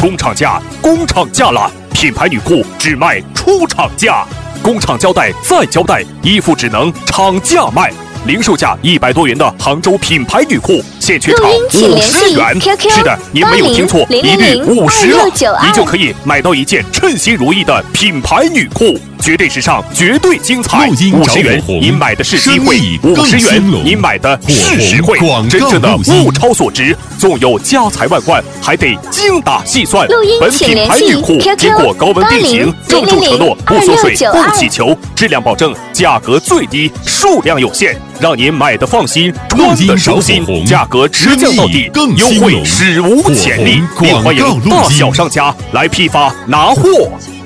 工厂价，工厂价了！品牌女裤只卖出厂价，工厂交代再交代，衣服只能厂价卖。零售价100多元的杭州品牌女裤，现缺场50元。是的，您没有听错，一律50了，你就可以买到一件称心如意的品牌女裤，绝对时尚，绝对精彩。50元，您买的是机会；50元，您买的是实惠。真正的物超所值，纵有家财万贯，还得精打细算。本品牌女裤经过高温定型，郑重承诺不缩水、不起球，质量保证，价格最低，数量有限。让您买的放心，穿的舒心，价格直降到底，优惠史无前例，并欢迎大小商家来批发拿货。